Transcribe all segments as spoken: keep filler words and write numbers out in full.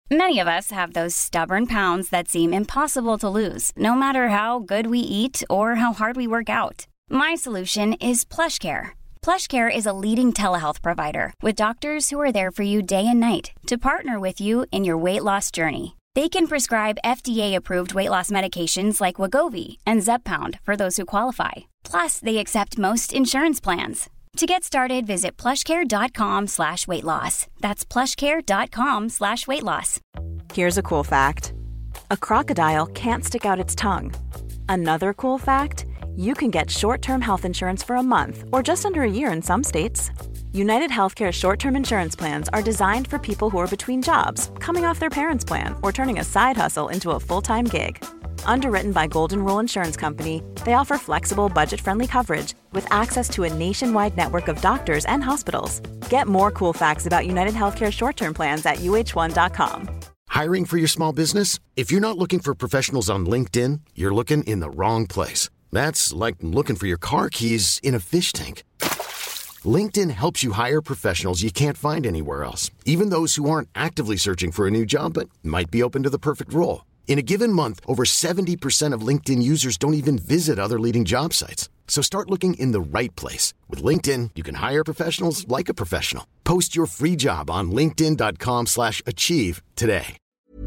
Many of us have those stubborn pounds that seem impossible to lose, no matter how good we eat or how hard we work out. My solution is PlushCare. PlushCare is a leading telehealth provider with doctors who are there for you day and night to partner with you in your weight loss journey. They can prescribe F D A-approved weight loss medications like Wegovy and Zepbound for those who qualify. Plus, they accept most insurance plans. To get started, visit plushcare.com slash weight loss. That's plushcare.com slash weight loss. Here's a cool fact. A crocodile can't stick out its tongue. Another cool fact, you can get short-term health insurance for a month or just under a year in some states. United Healthcare short-term insurance plans are designed for people who are between jobs, coming off their parents' plan, or turning a side hustle into a full-time gig. Underwritten by Golden Rule Insurance Company, they offer flexible, budget-friendly coverage with access to a nationwide network of doctors and hospitals. Get more cool facts about United Healthcare short-term plans at U H one dot com. Hiring for your small business? If you're not looking for professionals on LinkedIn, you're looking in the wrong place. That's like looking for your car keys in a fish tank. LinkedIn helps you hire professionals you can't find anywhere else, even those who aren't actively searching for a new job but might be open to the perfect role. In a given month, over seventy percent of LinkedIn users don't even visit other leading job sites. So start looking in the right place. With LinkedIn, you can hire professionals like a professional. Post your free job on linkedin.com slash achieve today.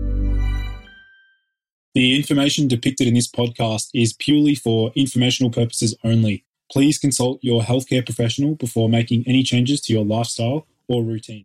The information depicted in this podcast is purely for informational purposes only. Please consult your healthcare professional before making any changes to your lifestyle or routine.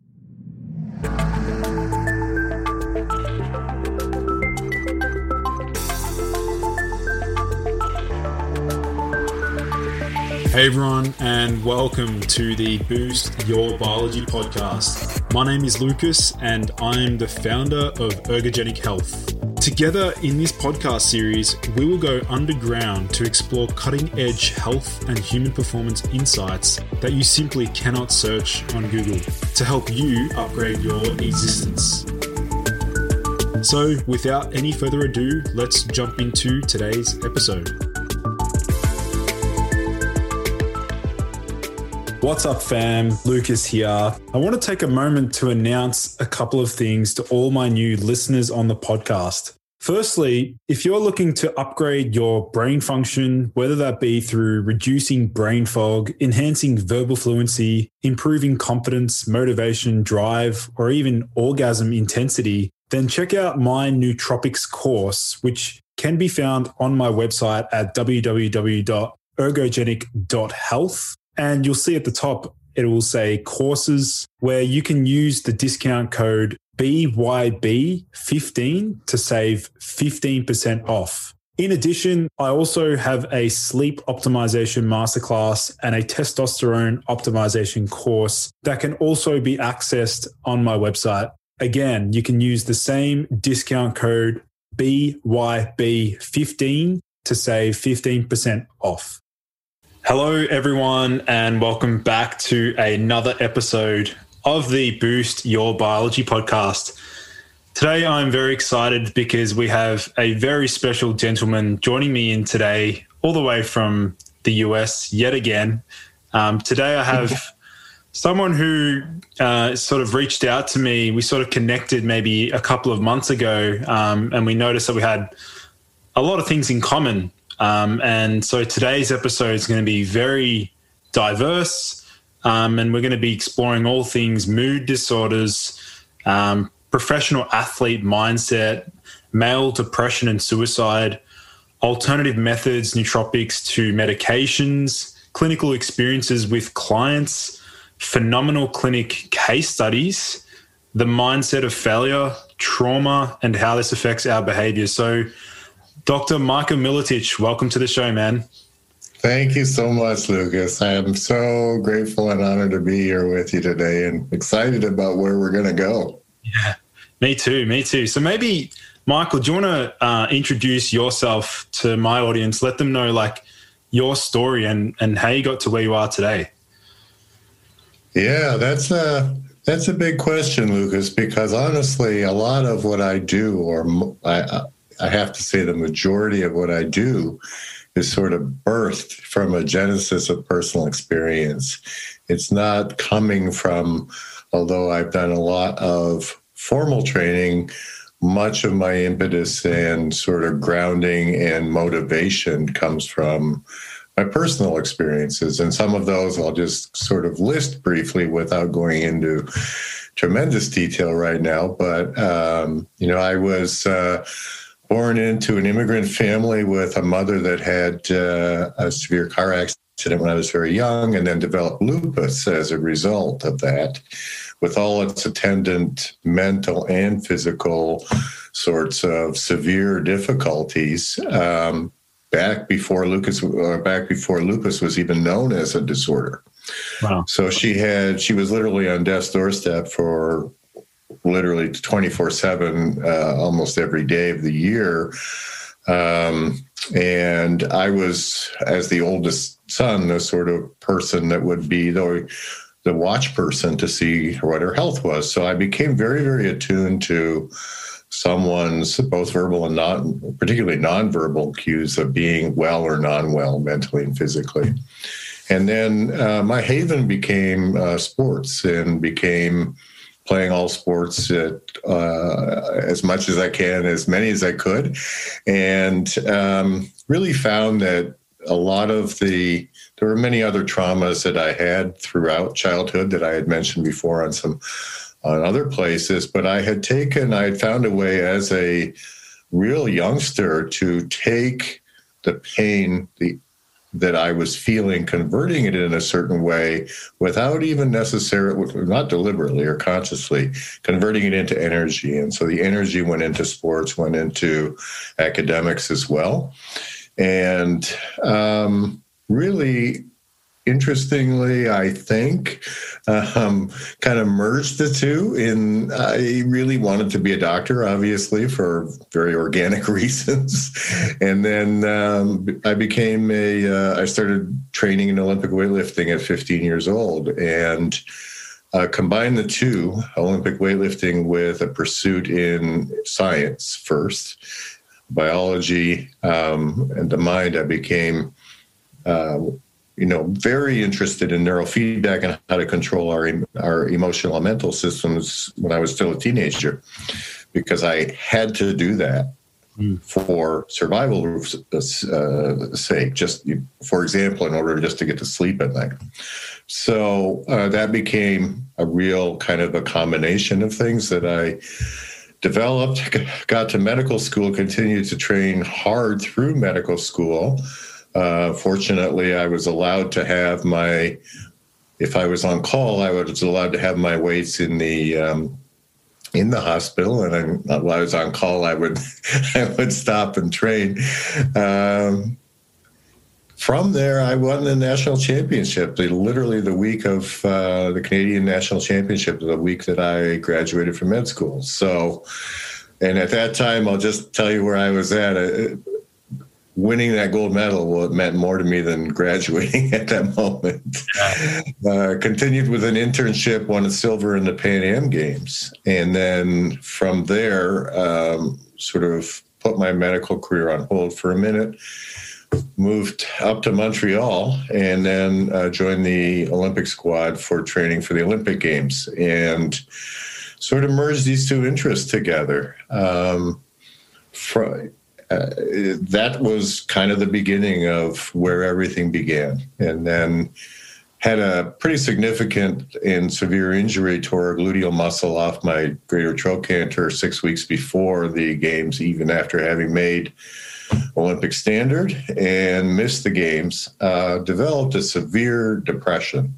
Hey everyone, and welcome to the Boost Your Biology podcast. My name is Lucas, and I'm the founder of Ergogenic Health. Together in this podcast series, we will go underground to explore cutting-edge health and human performance insights that you simply cannot search on Google to help you upgrade your existence. So, without any further ado, let's jump into today's episode. What's up, fam? Lucas here. I want to take a moment to announce a couple of things to all my new listeners on the podcast. Firstly, if you're looking to upgrade your brain function, whether that be through reducing brain fog, enhancing verbal fluency, improving confidence, motivation, drive, or even orgasm intensity, then check out my nootropics course, which can be found on my website at w w w dot ergogenic dot health. And you'll see at the top, it will say courses, where you can use the discount code B Y B fifteen to save fifteen percent off. In addition, I also have a sleep optimization masterclass and a testosterone optimization course that can also be accessed on my website. Again, you can use the same discount code B Y B fifteen to save fifteen percent off. Hello, everyone, and welcome back to another episode of the Boost Your Biology podcast. Today, I'm very excited because we have a very special gentleman joining me in today, all the way from the U S yet again. Um, today, I have someone who uh, sort of reached out to me. We sort of connected maybe a couple of months ago, um, and we noticed that we had a lot of things in common. Um, and so today's episode is going to be very diverse, um, and we're going to be exploring all things mood disorders, um, professional athlete mindset, male depression and suicide, alternative methods, nootropics to medications, clinical experiences with clients, phenomenal clinic case studies, the mindset of failure, trauma, and how this affects our behavior. So Doctor Micah Miletich, welcome to the show, man. Thank you so much, Lucas. I am so grateful and honored to be here with you today and excited about where we're going to go. Yeah, me too, me too. So maybe, Michael, do you want to uh, introduce yourself to my audience? Let them know like your story and, and how you got to where you are today. Yeah, that's a, that's a big question, Lucas, because honestly, a lot of what I do, or I, I have to say the majority of what I do, is sort of birthed from a genesis of personal experience. It's not coming from, although I've done a lot of formal training, much of my impetus and sort of grounding and motivation comes from my personal experiences. And some of those I'll just sort of list briefly without going into tremendous detail right now. But, um, you know, I was uh, born into an immigrant family with a mother that had uh, a severe car accident when I was very young, and then developed lupus as a result of that, with all its attendant mental and physical sorts of severe difficulties. Um, back before Lucas, or back before lupus was even known as a disorder. Wow. So she had, she was literally on death's doorstep for literally twenty-four seven, uh, almost every day of the year. Um, and I was, as the oldest son, the sort of person that would be the, the watch person to see what her health was. So I became very, very attuned to someone's both verbal and non, particularly nonverbal cues of being well or non-well mentally and physically. And then uh, my haven became uh, sports, and became playing all sports at, uh, as much as I can, as many as I could, and um, really found that a lot of the, there were many other traumas that I had throughout childhood that I had mentioned before on some on other places, but I had taken, I had found a way as a real youngster to take the pain the, that I was feeling, converting it in a certain way without even necessarily, not deliberately or consciously, converting it into energy. And so the energy went into sports, went into academics as well. And um, really, interestingly, I think, um, kind of merged the two in, I really wanted to be a doctor, obviously, for very organic reasons. And then um, I became a, uh, I started training in Olympic weightlifting at fifteen years old, and uh, combined the two, Olympic weightlifting with a pursuit in science first, biology, um, and the mind. I became uh, you know, very interested in neurofeedback and how to control our our emotional and mental systems when I was still a teenager, because I had to do that mm. for survival uh, sake. Just for example, in order just to get to sleep at night. So uh, that became a real kind of a combination of things that I developed. Got to medical school, continued to train hard through medical school. Uh, fortunately, I was allowed to have my, if I was on call, I was allowed to have my weights in the um, in the hospital, and I, while I was on call, I would I would stop and train. Um, from there, I won the national championship. The, literally, the week of uh, the Canadian National Championship, the week that I graduated from med school. So, and at that time, I'll just tell you where I was at. I, Winning that gold medal, well, it meant more to me than graduating at that moment. Uh, continued with an internship, won a silver in the Pan Am Games. And then from there, um, sort of put my medical career on hold for a minute, moved up to Montreal, and then uh, joined the Olympic squad for training for the Olympic Games, and sort of merged these two interests together. Um, for, Uh, that was kind of the beginning of where everything began. And then had a pretty significant and severe injury to our gluteal muscle off my greater trochanter six weeks before the games, even after having made Olympic standard, and missed the games. Uh, developed a severe depression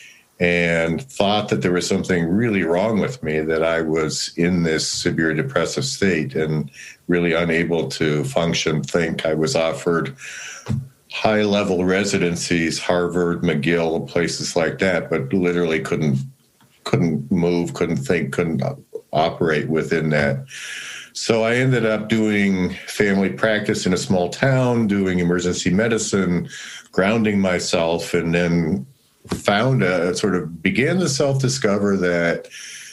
and thought that there was something really wrong with me, that I was in this severe depressive state and really unable to function, think. I was offered high-level residencies, Harvard, McGill, places like that, but literally couldn't couldn't move, couldn't think, couldn't operate within that. So I ended up doing family practice in a small town, doing emergency medicine, grounding myself, and then found a sort of began to self-discover that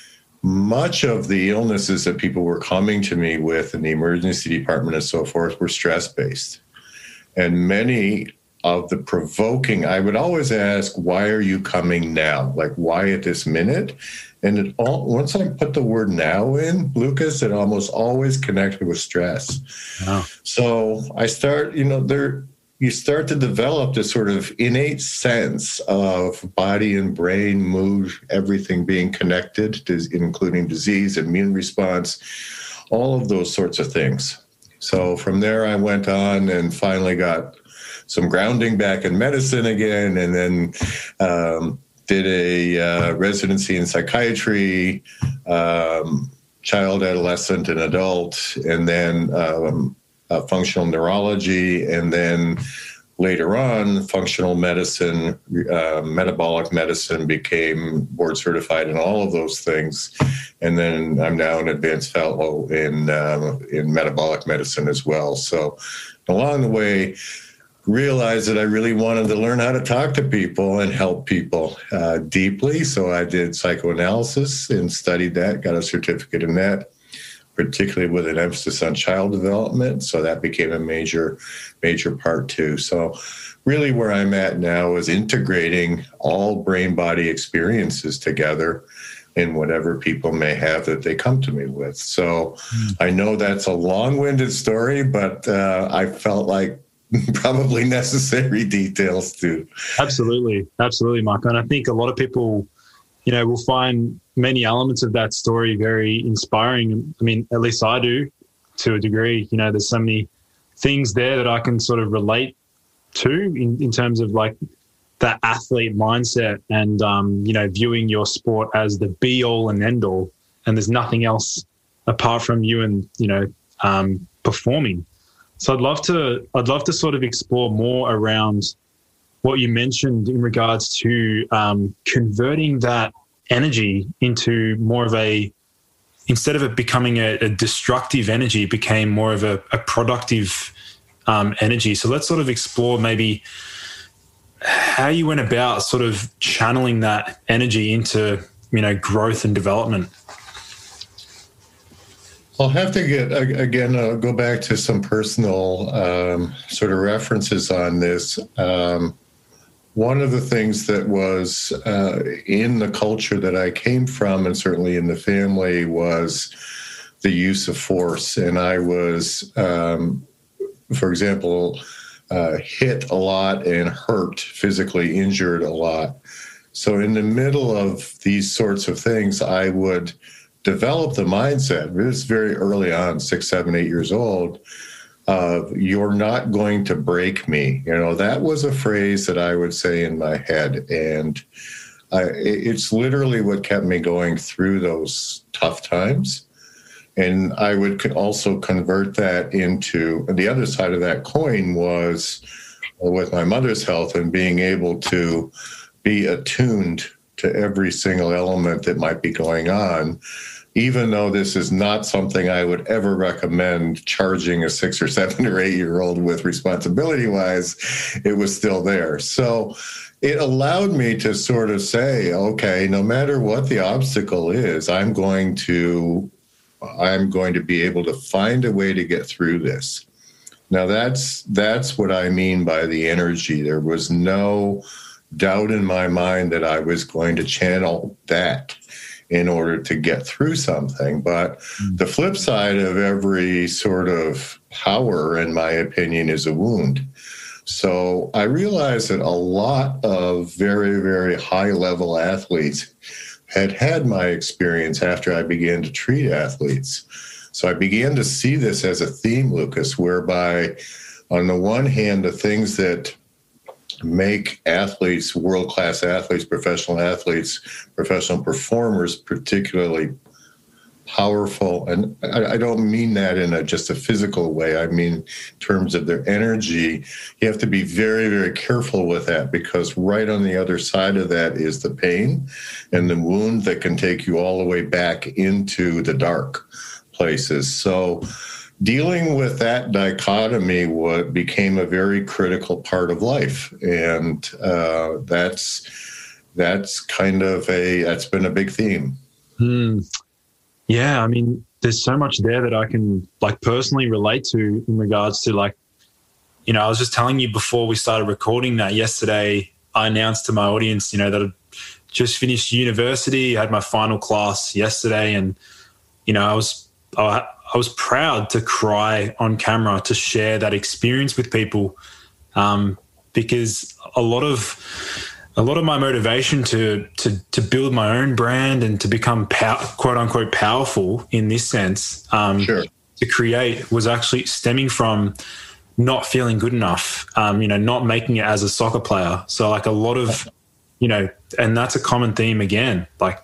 much of the illnesses that people were coming to me with in the emergency department and so forth were stress-based. And many of the provoking, I would always ask, why are you coming now? Like, why at this minute? And it all, once I put the word now in, Lucas, it almost always connected with stress. Wow. So I start, you know, there you start to develop this sort of innate sense of body and brain, mood, everything being connected, including disease, immune response, all of those sorts of things. So from there, I went on and finally got some grounding back in medicine again, and then um, did a uh, residency in psychiatry, um, child, adolescent, and adult, and then um, uh, functional neurology, and then later on, functional medicine, uh, metabolic medicine, became board certified in all of those things. And then I'm now an advanced fellow in, uh, in metabolic medicine as well. So along the way, realized that I really wanted to learn how to talk to people and help people uh, deeply. So I did psychoanalysis and studied that, got a certificate in that, particularly with an emphasis on child development. So that became a major, major part too. So really where I'm at now is integrating all brain-body experiences together in whatever people may have that they come to me with. So mm. I know that's a long-winded story, but uh, I felt like probably necessary details too. Absolutely. Absolutely, Michael. And I think a lot of people, you know, will find many elements of that story very inspiring. I mean, at least I do to a degree. You know, there's so many things there that I can sort of relate to in, in terms of like that athlete mindset and, um, you know, viewing your sport as the be all and end all. And there's nothing else apart from you and, you know, um, performing. So I'd love to, I'd love to sort of explore more around what you mentioned in regards to um, converting that energy into more of a, instead of it becoming a, a destructive energy, it became more of a, a productive um, energy. So let's sort of explore maybe how you went about sort of channeling that energy into, you know, growth and development. I'll have to get, again, uh, go back to some personal um, sort of references on this. Um, one of the things that was uh, in the culture that I came from, and certainly in the family, was the use of force. And I was, um, for example, uh, hit a lot and hurt, physically injured a lot. So in the middle of these sorts of things, I would develop the mindset, this is very early on, six, seven, eight years old, of uh, you're not going to break me. You know, that was a phrase that I would say in my head. And I, it's literally what kept me going through those tough times. And I would also convert that into, the other side of that coin was with my mother's health and being able to be attuned to every single element that might be going on, even though this is not something I would ever recommend charging a six or seven or eight year old with responsibility wise, it was still there. So it allowed me to sort of say, okay, no matter what the obstacle is, I'm going to, I'm going to be able to find a way to get through this. Now that's, that's what I mean by the energy. There was no doubt in my mind that I was going to channel that in order to get through something. But mm. the flip side of every sort of power, in my opinion, is a wound. So I realized that a lot of very, very high-level athletes had had my experience after I began to treat athletes. So I began to see this as a theme, Lucas, whereby on the one hand, the things that make athletes, world-class athletes, professional athletes, professional performers particularly powerful. And I, I don't mean that in a, just a physical way. I mean in terms of their energy. You have to be very, very careful with that, because right on the other side of that is the pain and the wound that can take you all the way back into the dark places. So dealing with that dichotomy what became a very critical part of life. And uh, that's that's kind of a, that's been a big theme. Hmm. Yeah, I mean, there's so much there that I can like personally relate to in regards to like, you know, I was just telling you before we started recording that yesterday, I announced to my audience, you know, that I'd just finished university, had my final class yesterday, and, you know, I was I, I was proud to cry on camera, to share that experience with people, um, because a lot of a lot of my motivation to to to build my own brand and to become pow- quote unquote powerful in this sense, um, sure. to create, was actually stemming from not feeling good enough, um, you know, not making it as a soccer player. So like a lot of, you know, and that's a common theme again. Like,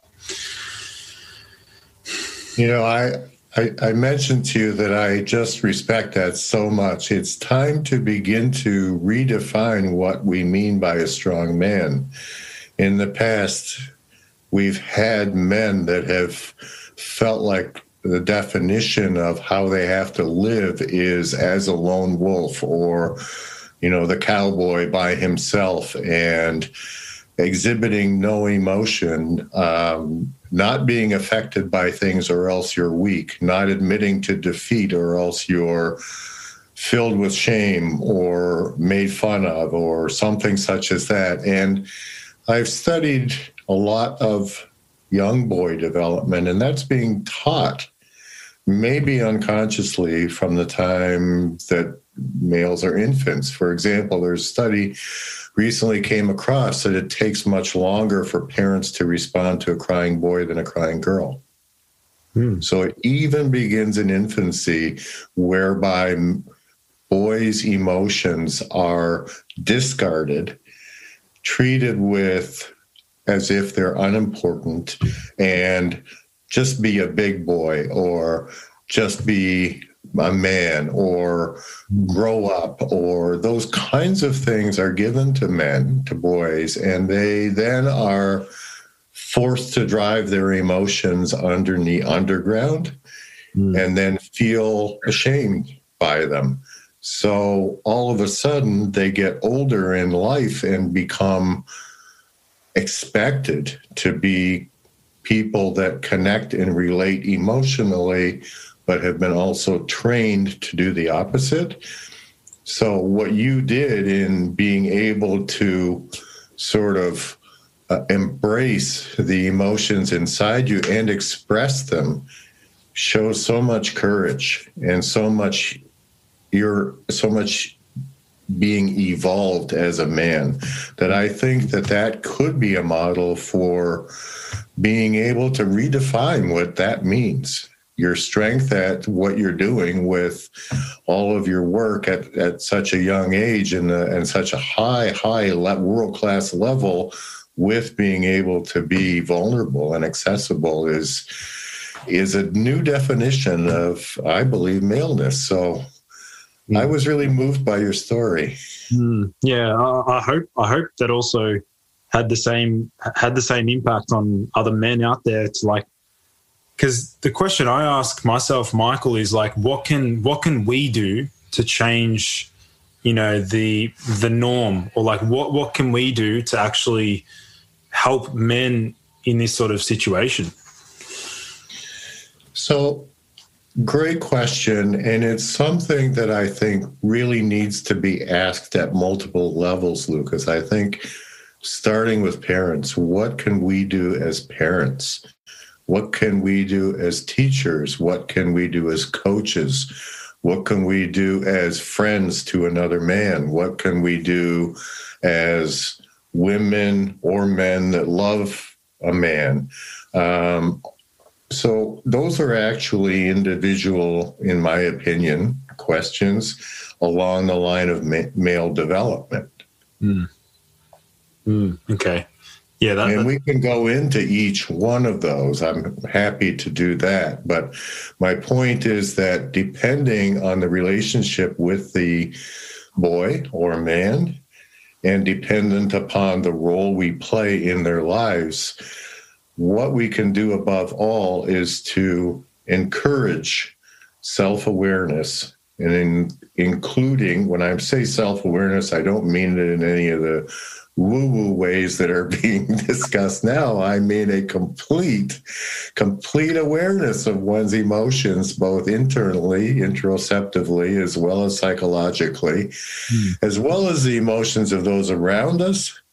you know, I, I, I mentioned to you that I just respect that so much. It's time to begin to redefine what we mean by a strong man. In the past, we've had men that have felt like the definition of how they have to live is as a lone wolf, or, you know, the cowboy by himself, and exhibiting no emotion, um, not being affected by things or else you're weak, not admitting to defeat or else you're filled with shame or made fun of or something such as that. And I've studied a lot of young boy development, and that's being taught, maybe unconsciously, from the time that males are infants. For example, there's a study recently came across that it takes much longer for parents to respond to a crying boy than a crying girl. Hmm. So it even begins in infancy, whereby boys' emotions are discarded, treated with as if they're unimportant, and just be a big boy, or just be a man, or grow up, or those kinds of things are given to men, to boys, and they then are forced to drive their emotions underneath underground mm. and then feel ashamed by them. So all of a sudden they get older in life and become expected to be people that connect and relate emotionally, but have been also trained to do the opposite. So what you did in being able to sort of uh, embrace the emotions inside you and express them shows so much courage and so much you're so much being evolved as a man, that I think that that could be a model for being able to redefine what that means. Your strength at what you're doing with all of your work at, at such a young age and, uh, and such a high, high le- world-class level, with being able to be vulnerable and accessible is, is a new definition of, I believe, maleness. So mm. I was really moved by your story. Mm. Yeah, I, I hope I hope that also had the same had the same impact on other men out there. To like, because the question I ask myself, Michael, is like, what can what can we do to change, you know, the the norm, or like what what can we do to actually help men in this sort of situation? So, great question, and it's something that I think really needs to be asked at multiple levels, Lucas. I think starting with parents, what can we do as parents? What can we do as teachers? What can we do as coaches? What can we do as friends to another man? What can we do as women or men that love a man? Um, so those are actually individual, in my opinion, questions along the line of ma- male development. Mm. Mm, okay. Yeah, that, and that, we can go into each one of those. I'm happy to do that. But my point is that depending on the relationship with the boy or man, and dependent upon the role we play in their lives, what we can do above all is to encourage self-awareness. And in, including, when I say self-awareness, I don't mean it in any of the woo-woo ways that are being discussed now. I mean a complete, complete awareness of one's emotions, both internally, interoceptively, as well as psychologically, mm. as well as the emotions of those around us,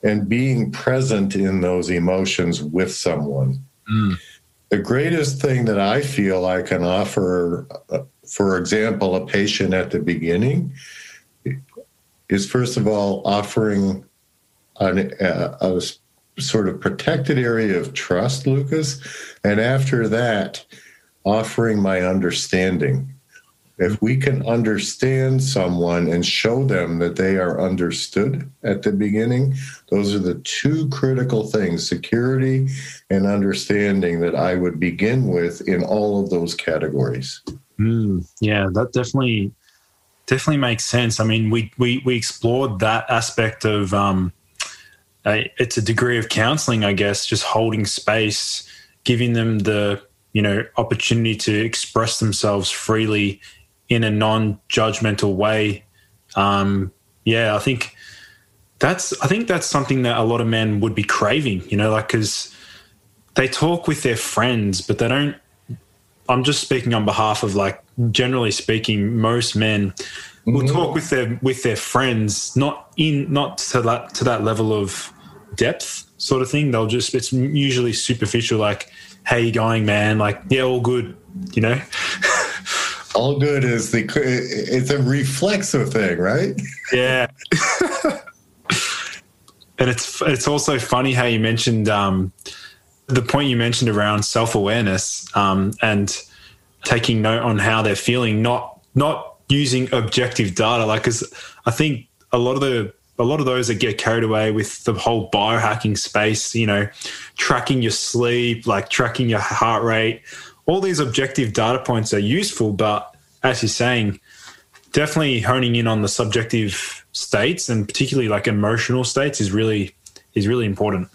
and being present in those emotions with someone. Mm. The greatest thing that I feel I can offer, uh, for example, a patient at the beginning is, first of all, offering an, a, a sort of protected area of trust, Lucas, and after that, offering my understanding. If we can understand someone and show them that they are understood at the beginning, those are the two critical things, security and understanding, that I would begin with in all of those categories. Mm, yeah, that definitely definitely makes sense. I mean, we we we explored that aspect of um, a, it's a degree of counseling, I guess, just holding space, giving them the, you know, opportunity to express themselves freely in a non-judgmental way. Um, yeah, I think that's I think that's something that a lot of men would be craving, you know, like, because they talk with their friends, but they don't. I'm just speaking on behalf of, like, generally speaking, most men mm-hmm. will talk with their with their friends, not in not to that to that level of depth sort of thing. They'll just, it's usually superficial, like, "How you going, man?" Like, "Yeah, all good," you know. All good is the, it's a reflexive thing, right? Yeah. And it's it's also funny how you mentioned um, the point you mentioned around self-awareness um, and taking note on how they're feeling, not not using objective data. Like, 'cause I think a lot of the a lot of those that get carried away with the whole biohacking space, you know, tracking your sleep, like tracking your heart rate. All these objective data points are useful, but as you're saying, definitely honing in on the subjective states, and particularly like emotional states, is really is really important.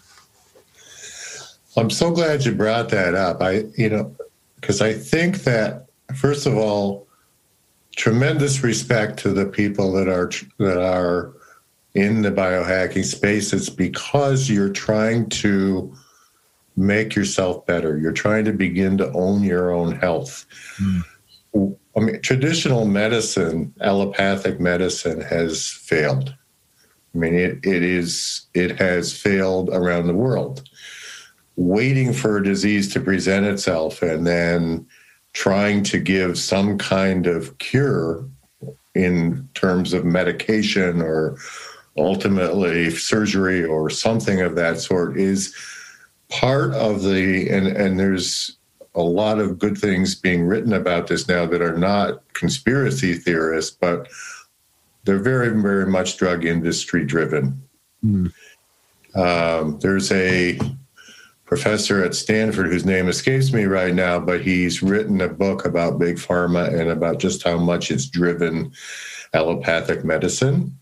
I'm so glad you brought that up. I, you know, because I think that, first of all, tremendous respect to the people that are that are in the biohacking space. It's because you're trying to make yourself better. You're trying to begin to own your own health. Mm. I mean, traditional medicine, allopathic medicine, has failed. I mean, it it is it has failed around the world. Waiting for a disease to present itself and then trying to give some kind of cure in terms of medication or ultimately surgery or something of that sort is part of the, and, and there's a lot of good things being written about this now that are not conspiracy theorists, but they're very, very much drug industry driven. Mm. Um, there's a professor at Stanford whose name escapes me right now, but he's written a book about big pharma and about just how much it's driven allopathic medicine.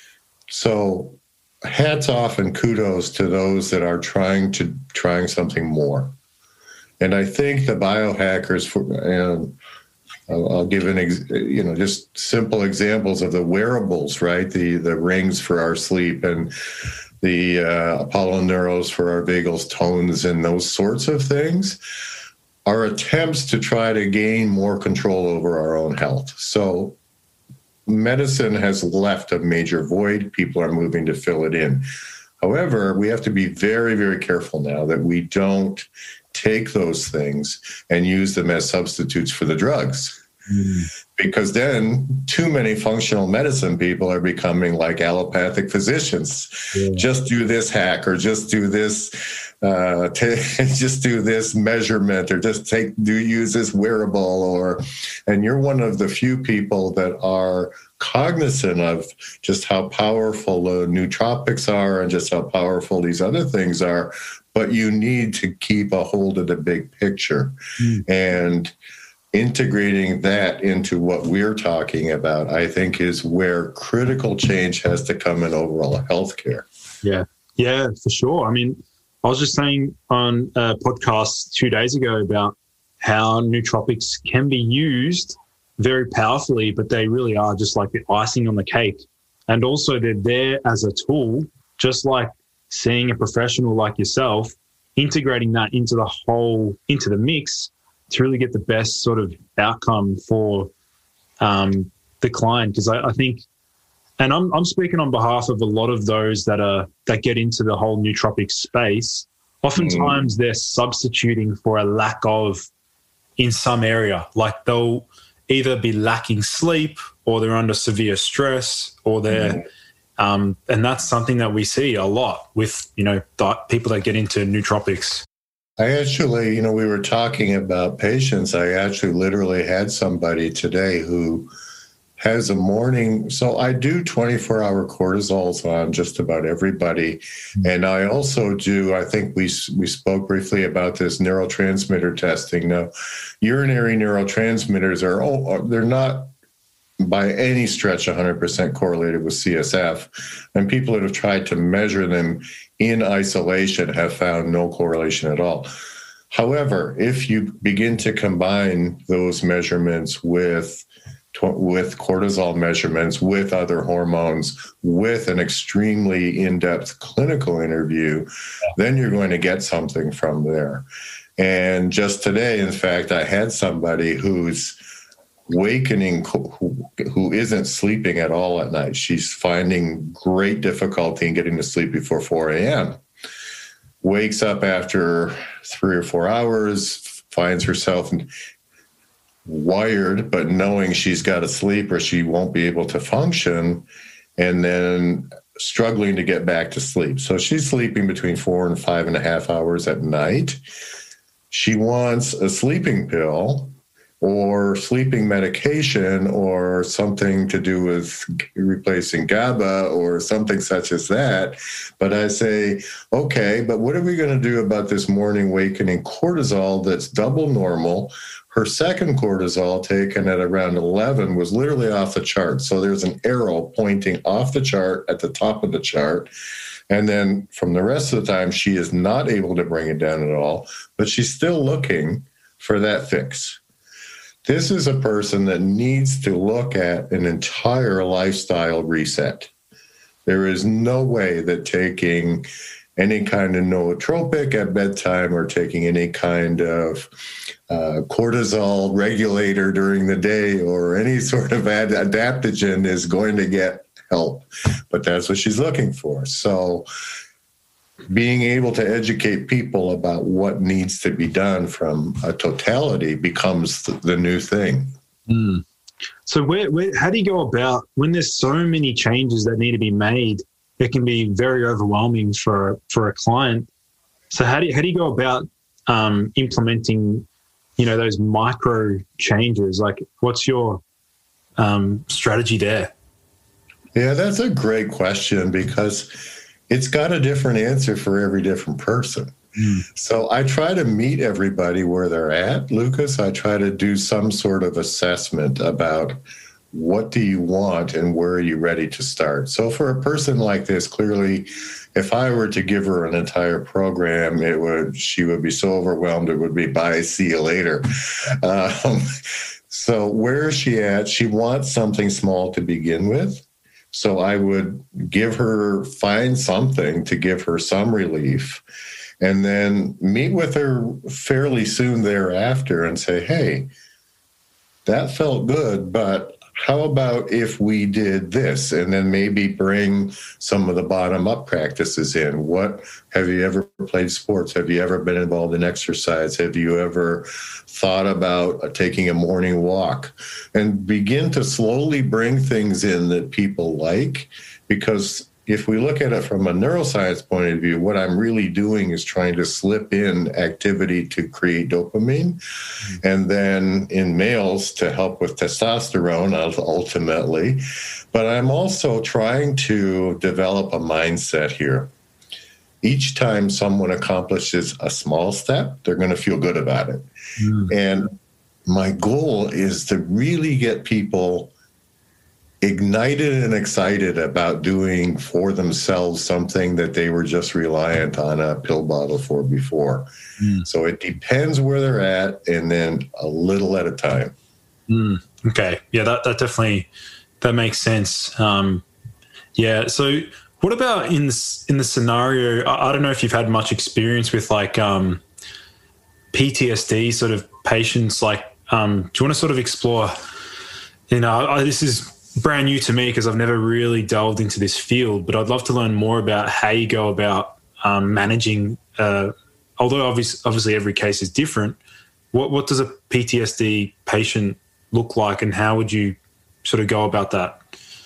So hats off and kudos to those that are trying to trying something more. And I think the biohackers, for, and I'll, I'll give an, ex, you know, just simple examples of the wearables, right? The the rings for our sleep and the uh, Apollo Neuros for our vagal tones and those sorts of things are attempts to try to gain more control over our own health. So medicine has left a major void. People are moving to fill it in. However, we have to be very, very careful now that we don't take those things and use them as substitutes for the drugs. Mm. Because then too many functional medicine people are becoming like allopathic physicians. Yeah. Just do this hack or just do this, uh, t- just do this measurement or just take do use this wearable. Or, and you're one of the few people that are cognizant of just how powerful the nootropics are and just how powerful these other things are. But you need to keep a hold of the big picture. Mm. And integrating that into what we're talking about, I think, is where critical change has to come in overall healthcare. Yeah, yeah, for sure. I mean, I was just saying on a podcast two days ago about how nootropics can be used very powerfully, but they really are just like the icing on the cake. And also they're there as a tool, just like seeing a professional like yourself, integrating that into the whole, into the mix to really get the best sort of outcome for um, the client. Because I, I think and I'm I'm speaking on behalf of a lot of those that are that get into the whole nootropic space. Oftentimes, mm. they're substituting for a lack of in some area. Like they'll either be lacking sleep, or they're under severe stress, or they're mm. um, and that's something that we see a lot with you know the people that get into nootropics. I actually, you know, we were talking about patients. I actually literally had somebody today who has a morning. So I do twenty-four hour cortisols on just about everybody. And I also do, I think we we spoke briefly about this neurotransmitter testing. Now, urinary neurotransmitters are, oh, they're not by any stretch one hundred percent correlated with C S F. And people that have tried to measure them in isolation have found no correlation at all. However, if you begin to combine those measurements with with cortisol measurements, with other hormones, with an extremely in-depth clinical interview, then you're going to get something from there. And just today, in fact, I had somebody who's awakening, who, who isn't sleeping at all at night. She's finding great difficulty in getting to sleep before four a.m. Wakes up after three or four hours, finds herself wired, but knowing she's got to sleep or she won't be able to function, and then struggling to get back to sleep. So she's sleeping between four and five and a half hours at night. She wants a sleeping pill or sleeping medication or something to do with replacing GABA or something such as that. But I say, okay, but what are we going to do about this morning awakening cortisol that's double normal? Her second cortisol taken at around eleven was literally off the chart. So there's an arrow pointing off the chart at the top of the chart. And then from the rest of the time, she is not able to bring it down at all, but she's still looking for that fix. This is a person that needs to look at an entire lifestyle reset. There is no way that taking any kind of nootropic at bedtime or taking any kind of uh, cortisol regulator during the day or any sort of ad- adaptogen is going to get help. But that's what she's looking for. So being able to educate people about what needs to be done from a totality becomes the, the new thing. Mm. So where, where, how do you go about, when there's so many changes that need to be made, it can be very overwhelming for, for a client. So how do you, how do you go about um, implementing, you know, those micro changes? Like, what's your um, strategy there? Yeah, that's a great question, because it's got a different answer for every different person. Mm. So I try to meet everybody where they're at, Lucas. I try to do some sort of assessment about what do you want and where are you ready to start. So for a person like this, clearly, if I were to give her an entire program, it would she would be so overwhelmed, it would be bye, see you later. Um, so where is she at? She wants something small to begin with. So I would give her, find something to give her some relief, and then meet with her fairly soon thereafter and say, hey, that felt good, but how about if we did this? And then maybe bring some of the bottom-up practices in. What, have you ever played sports? Have you ever been involved in exercise? Have you ever thought about taking a morning walk? And begin to slowly bring things in that people like, because if we look at it from a neuroscience point of view, what I'm really doing is trying to slip in activity to create dopamine. Mm-hmm. And then in males to help with testosterone ultimately. But I'm also trying to develop a mindset here. Each time someone accomplishes a small step, they're going to feel good about it. Mm-hmm. And my goal is to really get people ignited and excited about doing for themselves something that they were just reliant on a pill bottle for before. Mm. So it depends where they're at, and then a little at a time. Mm. Okay. Yeah, that, that definitely, that makes sense. Um, yeah. So what about in this, in the scenario, I, I don't know if you've had much experience with like um, P T S D sort of patients, like, um, do you want to sort of explore, you know, I, this is brand new to me because I've never really delved into this field, but I'd love to learn more about how you go about um, managing, uh, although obviously, obviously every case is different. What, what does a P T S D patient look like, and how would you sort of go about that?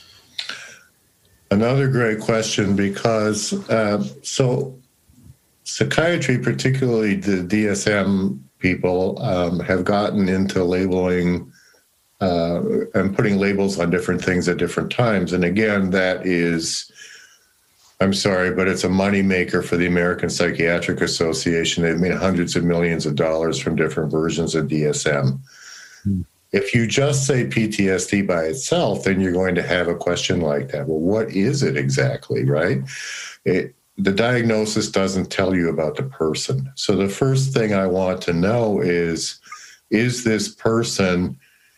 Another great question, because uh, so psychiatry, particularly the D S M people, um, have gotten into labeling uh, and putting labels on different things at different times. And again, that is, I'm sorry, but it's a moneymaker for the American Psychiatric Association. They've made hundreds of millions of dollars from different versions of D S M. Hmm. If you just say P T S D by itself, then you're going to have a question like that. Well, what is it exactly, right? It, the diagnosis doesn't tell you about the person. So the first thing I want to know is, is this person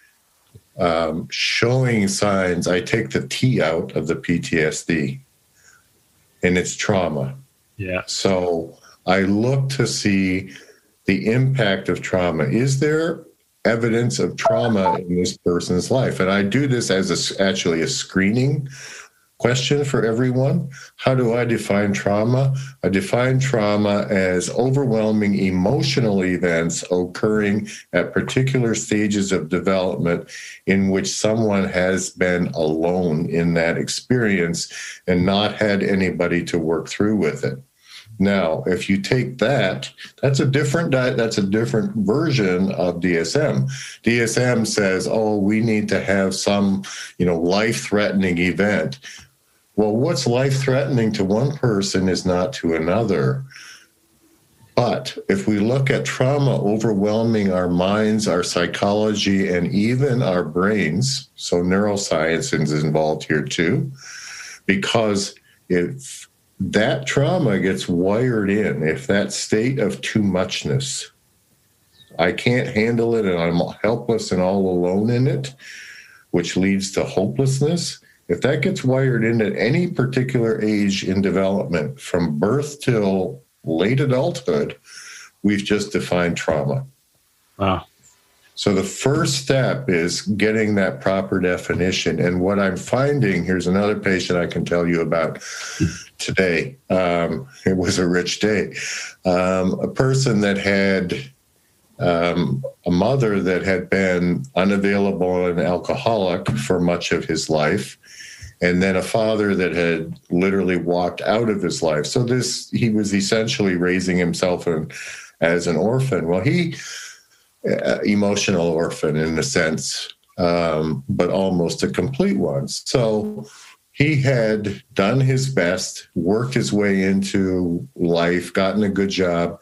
um, showing signs? I take the T out of the P T S D, and it's trauma. Yeah. So I look to see the impact of trauma. Is there evidence of trauma in this person's life? And I do this as a, actually a screening question for everyone. How do I define trauma? I define trauma as overwhelming emotional events occurring at particular stages of development in which someone has been alone in that experience and not had anybody to work through with it. Now, if you take that, that's a different that's a different version of D S M. D S M says, "Oh, we need to have some, you know, life-threatening event." Well, what's life-threatening to one person is not to another. But if we look at trauma overwhelming our minds, our psychology, and even our brains, so neuroscience is involved here too, because if that trauma gets wired in, if that state of too muchness, I can't handle it and I'm helpless and all alone in it, which leads to hopelessness, if that gets wired in at any particular age in development, from birth till late adulthood, we've just defined trauma. Wow. So the first step is getting that proper definition. And what I'm finding, here's another patient I can tell you about today. Um, it was a rich day. Um, a person that had um, a mother that had been unavailable and alcoholic for much of his life, and then a father that had literally walked out of his life. So this, he was essentially raising himself in, as an orphan. Well, he... Uh, emotional orphan in a sense, um, but almost a complete one. So he had done his best, worked his way into life, gotten a good job.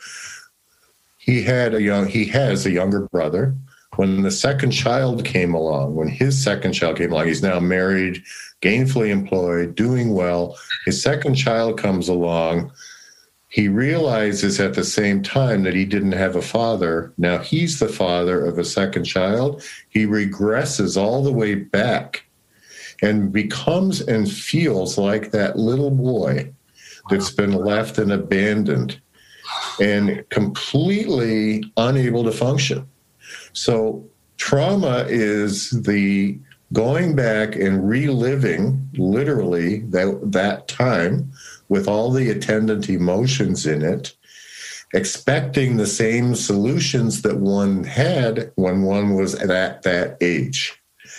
He had a young, he has a younger brother. When the second child came along, when his second child came along, he's now married, gainfully employed, doing well. His second child comes along. He realizes at the same time that he didn't have a father. Now he's the father of a second child. He regresses all the way back and becomes and feels like that little boy that's been left and abandoned and completely unable to function. So trauma is the going back and reliving literally that, that time with all the attendant emotions in it, expecting the same solutions that one had when one was at that age.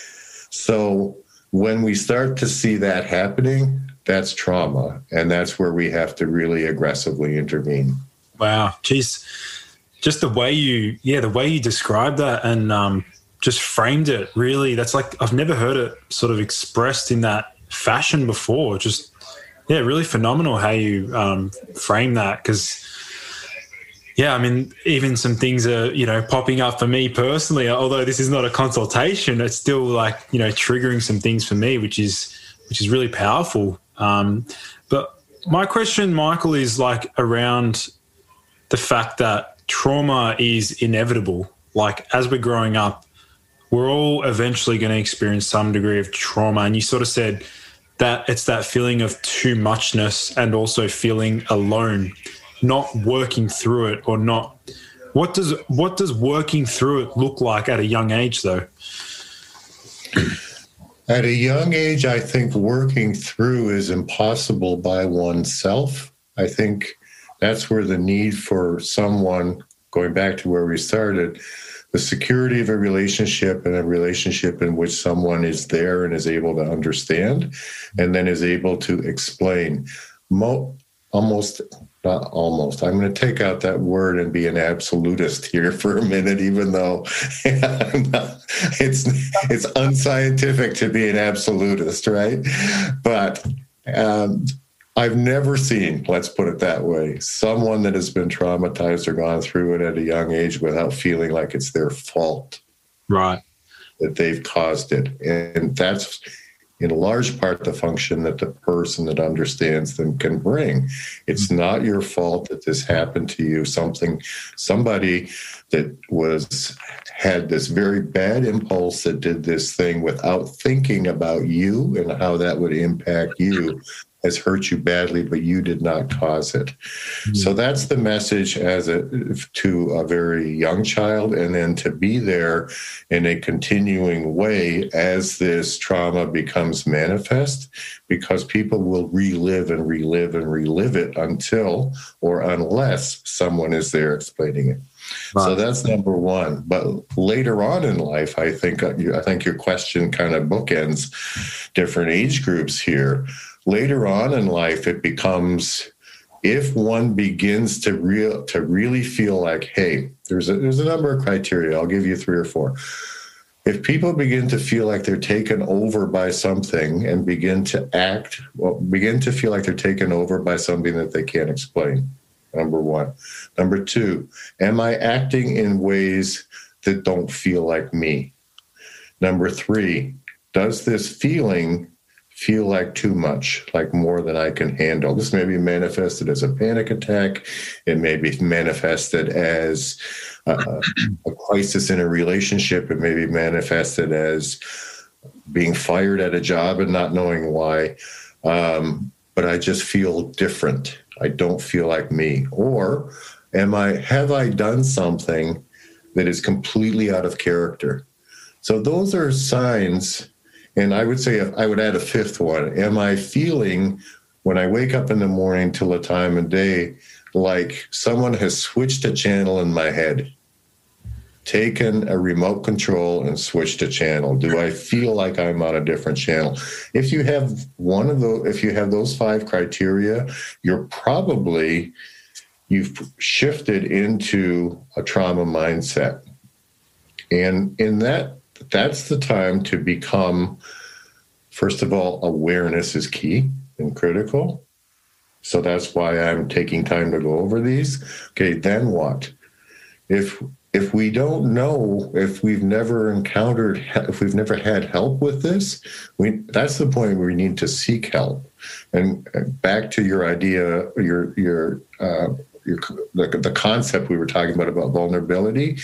So when we start to see that happening, that's trauma, and that's where we have to really aggressively intervene. Wow, geez, just the way you, yeah, the way you described that and um, just framed it, really, that's like, I've never heard it sort of expressed in that fashion before. Just, yeah, really phenomenal how you um, frame that, because, yeah, I mean, even some things are, you know, popping up for me personally, although this is not a consultation, it's still like, you know, triggering some things for me, which is, which is really powerful. Um, but my question, Michael, is like around the fact that trauma is inevitable. Like as we're growing up, we're all eventually going to experience some degree of trauma. And you sort of said that it's that feeling of too muchness and also feeling alone, not working through it or not. What does what does working through it look like at a young age, though? At a young age, I think working through is impossible by oneself. I think that's where the need for someone, going back to where we started, the security of a relationship and a relationship in which someone is there and is able to understand and then is able to explain. Mo- almost, not almost, I'm going to take out that word and be an absolutist here for a minute, even though not, it's, it's unscientific to be an absolutist, right? But um, I've never seen, let's put it that way, someone that has been traumatized or gone through it at a young age without feeling like it's their fault. Right. That they've caused it. And that's in large part the function that the person that understands them can bring. It's not your fault that this happened to you. Something, somebody that was had this very bad impulse that did this thing without thinking about you and how that would impact you has hurt you badly, but you did not cause it. Mm-hmm. So that's the message as a to a very young child, and then to be there in a continuing way as this trauma becomes manifest, because people will relive and relive and relive it until or unless someone is there explaining it. Right. So that's number one. But later on in life, I think I think your question kind of bookends different age groups here. Later on in life, it becomes, if one begins to real to really feel like, hey, there's a there's a number of criteria. I'll give you three or four. If people begin to feel like they're taken over by something and begin to act, well, begin to feel like they're taken over by something that they can't explain, number one. Number two, am I acting in ways that don't feel like me? Number three, does this feeling feel like too much, like more than I can handle? This may be manifested as a panic attack. It may be manifested as a, a crisis in a relationship. It may be manifested as being fired at a job and not knowing why. Um, but I just feel different. I don't feel like me. Or am I, have I done something that is completely out of character? So those are signs. And I would say I would add a fifth one. Am I feeling when I wake up in the morning till the time of day like someone has switched a channel in my head, taken a remote control and switched a channel? Do I feel like I'm on a different channel? If you have one of those, if you have those five criteria, you're probably, you've shifted into a trauma mindset. And in that, that's the time to become, first of all, awareness is key and critical. So that's why I'm taking time to go over these. Okay, then what? If if we don't know, if we've never encountered, if we've never had help with this, we that's the point where we need to seek help. And back to your idea, your your uh, your the, the concept we were talking about about vulnerability.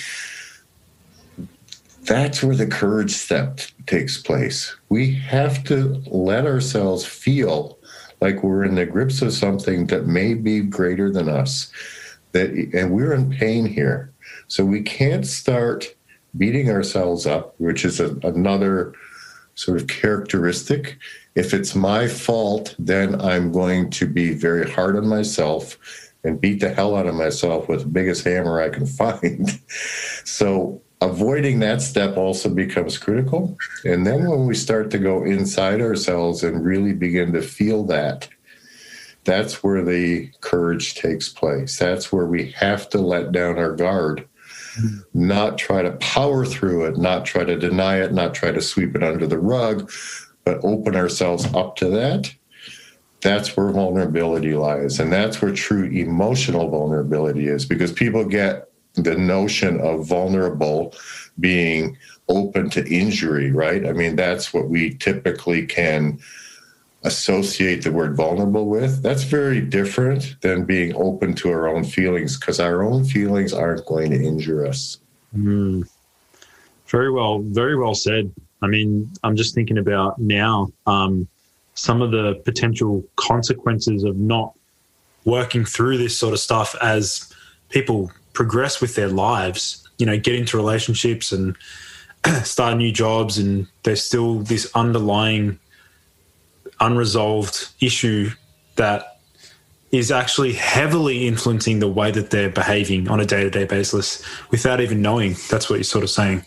That's where the courage step takes place. We have to let ourselves feel like we're in the grips of something that may be greater than us, that, and we're in pain here. So we can't start beating ourselves up, which is a, another sort of characteristic. If it's my fault, then I'm going to be very hard on myself and beat the hell out of myself with the biggest hammer I can find. So avoiding that step also becomes critical. And then when we start to go inside ourselves and really begin to feel that, that's where the courage takes place. That's where we have to let down our guard, mm-hmm. not try to power through it, not try to deny it, not try to sweep it under the rug, but open ourselves up to that. That's where vulnerability lies. And that's where true emotional vulnerability is, because people get the notion of vulnerable being open to injury, right? I mean, that's what we typically can associate the word vulnerable with. That's very different than being open to our own feelings, because our own feelings aren't going to injure us. Mm. Very well, very well said. I mean, I'm just thinking about now um, some of the potential consequences of not working through this sort of stuff as people progress with their lives, you know, get into relationships and start new jobs, and there's still this underlying unresolved issue that is actually heavily influencing the way that they're behaving on a day-to-day basis without even knowing. That's what you're sort of saying.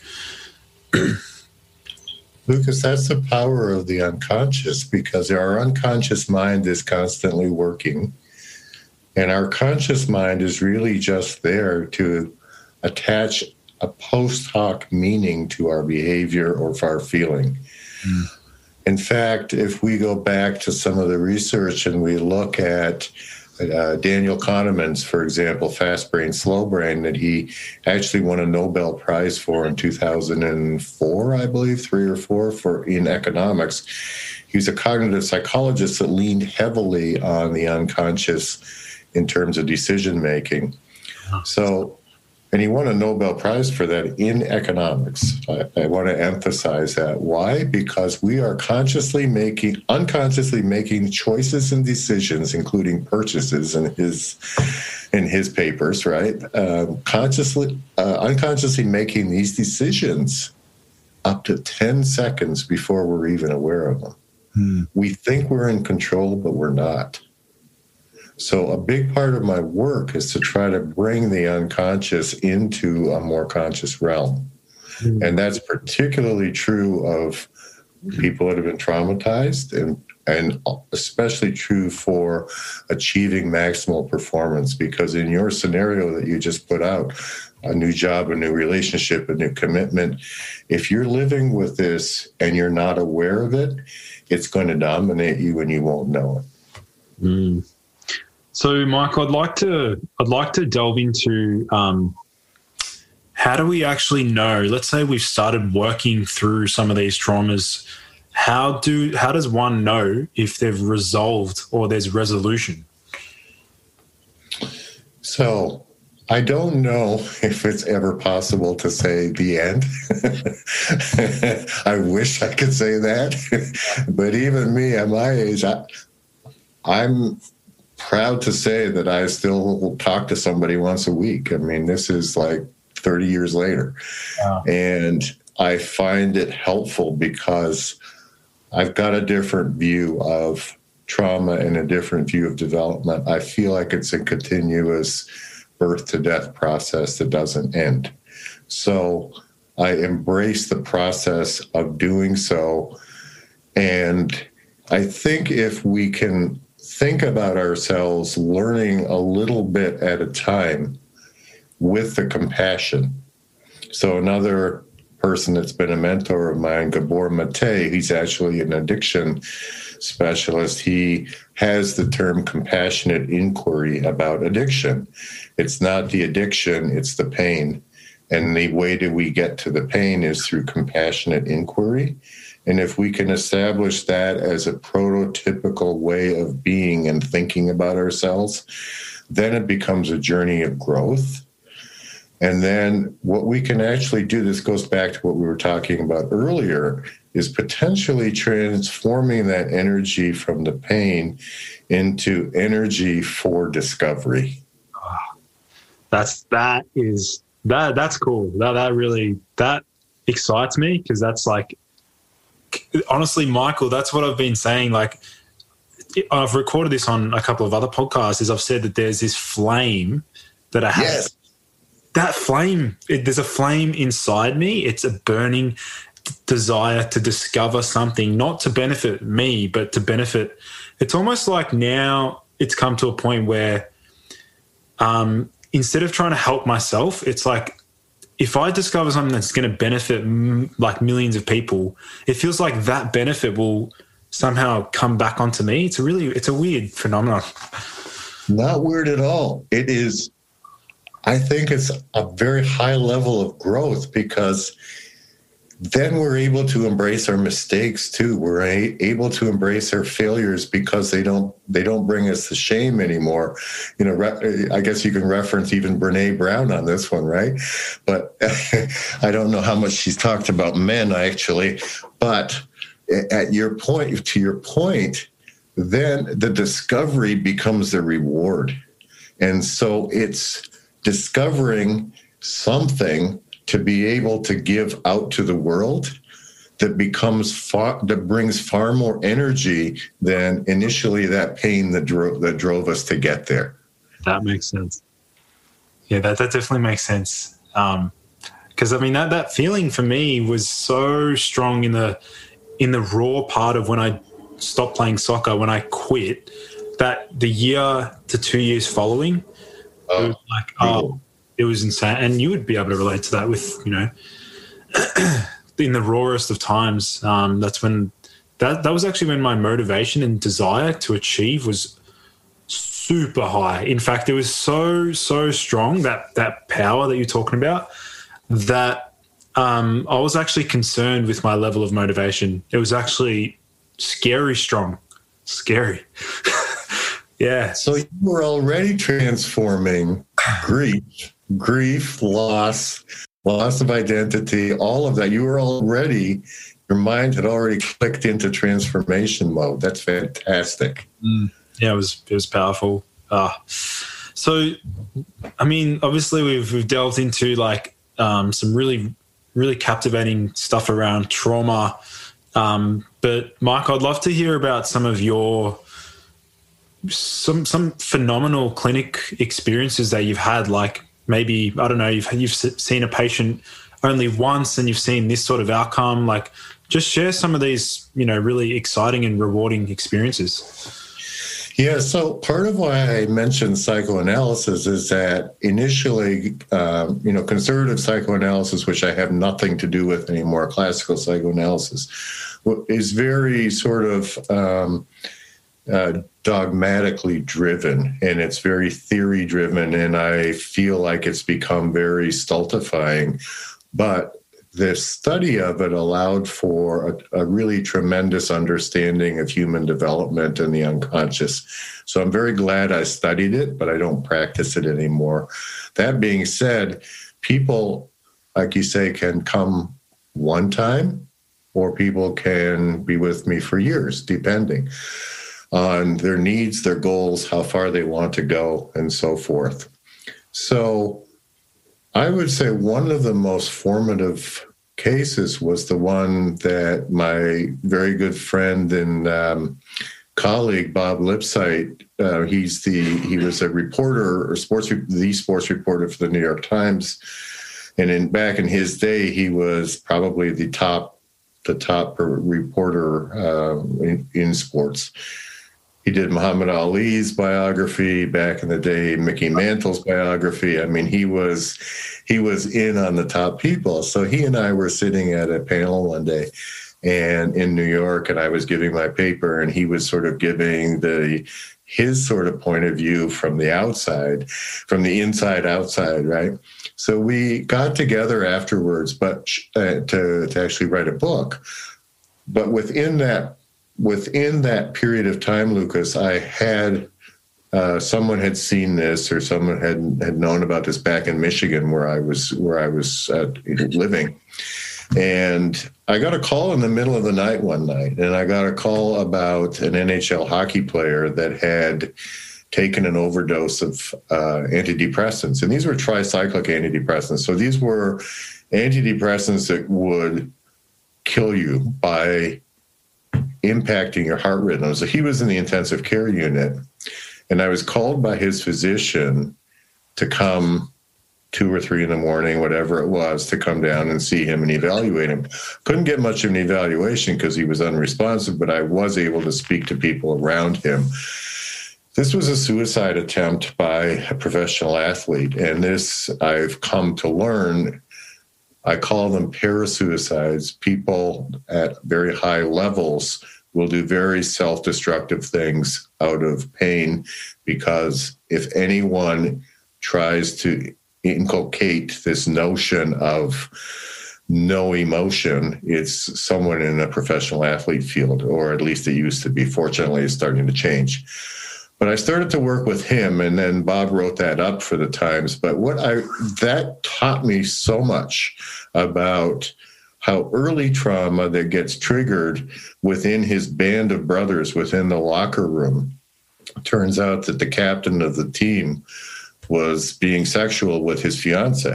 Lucas, that's the power of the unconscious, because our unconscious mind is constantly working, and our conscious mind is really just there to attach a post hoc meaning to our behavior or for our feeling. Mm. In fact, if we go back to some of the research and we look at uh, Daniel Kahneman's, for example, Fast Brain, Slow Brain, that he actually won a Nobel Prize for in two thousand four, I believe, three or four, for in economics. He was a cognitive psychologist that leaned heavily on the unconscious in terms of decision making. So, and he won a Nobel Prize for that in economics. I, I want to emphasize that. Why? Because we are consciously making, unconsciously making choices and decisions, including purchases in his in his papers, right? Um, consciously, uh, unconsciously making these decisions up to ten seconds before we're even aware of them. Hmm. We think we're in control, but we're not. So a big part of my work is to try to bring the unconscious into a more conscious realm. Mm-hmm. And that's particularly true of people that have been traumatized, and, and especially true for achieving maximal performance. Because in your scenario that you just put out, a new job, a new relationship, a new commitment, if you're living with this and you're not aware of it, it's going to dominate you and you won't know it. Mm. So, Mike, I'd like to I'd like to delve into um, how do we actually know? Let's say we've started working through some of these traumas. How do how does one know if they've resolved or there's resolution? So, I don't know if it's ever possible to say the end. I wish I could say that, but even me at my age, I, I'm. proud to say that I still talk to somebody once a week. I mean, this is like thirty years later. Wow. And I find it helpful because I've got a different view of trauma and a different view of development. I feel like it's a continuous birth to death process that doesn't end. So I embrace the process of doing so. And I think if we can think about ourselves learning a little bit at a time with the compassion. So another person that's been a mentor of mine, Gabor Mate, he's actually an addiction specialist. He has the term compassionate inquiry about addiction. It's not the addiction, it's the pain. And the way that we get to the pain is through compassionate inquiry. And if we can establish that as a prototypical way of being and thinking about ourselves, then it becomes a journey of growth. And then what we can actually do, this goes back to what we were talking about earlier, is potentially transforming that energy from the pain into energy for discovery. Oh, that's, that is, that, that's cool. That, that really, that excites me, because that's like, honestly, Michael, that's what I've been saying. Like, I've recorded this on a couple of other podcasts, is I've said that there's this flame that I have. Yes. That flame, it, there's a flame inside me. It's a burning desire to discover something, not to benefit me, but to benefit. It's almost like now it's come to a point where um, instead of trying to help myself, it's like, if I discover something that's going to benefit m- like millions of people, it feels like that benefit will somehow come back onto me. It's a really, it's a weird phenomenon. Not weird at all. It is, I think it's a very high level of growth, because then we're able to embrace our mistakes too. We're a- able to embrace our failures because they don't they don't bring us to shame anymore. You know, re- I guess you can reference even Brene Brown on this one, right? But I don't know how much she's talked about men actually. But at your point, to your point, then the discovery becomes the reward, and so it's discovering something to be able to give out to the world that becomes far, that brings far more energy than initially that pain that drove that drove us to get there. That makes sense. Yeah, that, that definitely makes sense. Um, because I mean that that feeling for me was so strong in the in the raw part of when I stopped playing soccer, when I quit, that the year to two years following, oh, it was like, oh, it was insane. And you would be able to relate to that with, you know, in the rawest of times. Um, that's when, that, that was actually when my motivation and desire to achieve was super high. In fact, it was so, so strong, that, that power that you're talking about, that um, I was actually concerned with my level of motivation. It was actually scary strong, scary. Yeah. So you were already transforming grief, grief, loss, loss of identity, all of that. You were already, your mind had already clicked into transformation mode. That's fantastic. Mm. Yeah, it was it was powerful. Uh, so, I mean, obviously we've we've delved into like um, some really really captivating stuff around trauma. Um, but Mike, I'd love to hear about some of your some some phenomenal clinic experiences that you've had. Like maybe, I don't know, you've you've seen a patient only once and you've seen this sort of outcome. Like, just share some of these, you know, really exciting and rewarding experiences. Yeah, so part of why I mentioned psychoanalysis is that initially, um, you know, conservative psychoanalysis, which I have nothing to do with anymore, classical psychoanalysis, is very sort of um, uh, dogmatically driven, and it's very theory driven, and I feel like it's become very stultifying. But the study of it allowed for a, a really tremendous understanding of human development and the unconscious. So I'm very glad I studied it, but I don't practice it anymore. That being said, people, like you say, can come one time, or people can be with me for years, depending on their needs, their goals, how far they want to go, and so forth. So I would say one of the most formative cases was the one that my very good friend and um, colleague, Bob Lipsyte, uh, he's the he was a reporter or sports the sports reporter for the New York Times, and in back in his day, he was probably the top the top reporter uh, in, in sports. He did Muhammad Ali's biography back in the day, Mickey Mantle's biography. I mean, he was he was in on the top people. So he and I were sitting at a panel one day and in New York, and I was giving my paper, and he was sort of giving the his sort of point of view from the outside, from the inside outside, right? So we got together afterwards, but uh, to to actually write a book. But within that Within that period of time, Lucas, I had uh, someone had seen this, or someone had had known about this back in Michigan, where I was where I was uh, living, and I got a call in the middle of the night one night, and I got a call about an N H L hockey player that had taken an overdose of uh, antidepressants, and these were tricyclic antidepressants. So these were antidepressants that would kill you by impacting your heart rhythm. So he was in the intensive care unit, and I was called by his physician to come two or three in the morning, whatever it was, to come down and see him and evaluate him. Couldn't get much of an evaluation because he was unresponsive, but I was able to speak to people around him. This was a suicide attempt by a professional athlete, and this I've come to learn. I call them parasuicides. People at very high levels will do very self-destructive things out of pain, because if anyone tries to inculcate this notion of no emotion, it's someone in a professional athlete field, or at least it used to be. Fortunately, it's starting to change. But I started to work with him, and then Bob wrote that up for the Times. But what I that taught me so much about how early trauma that gets triggered within his band of brothers within the locker room. Turns out that the captain of the team was being sexual with his fiance.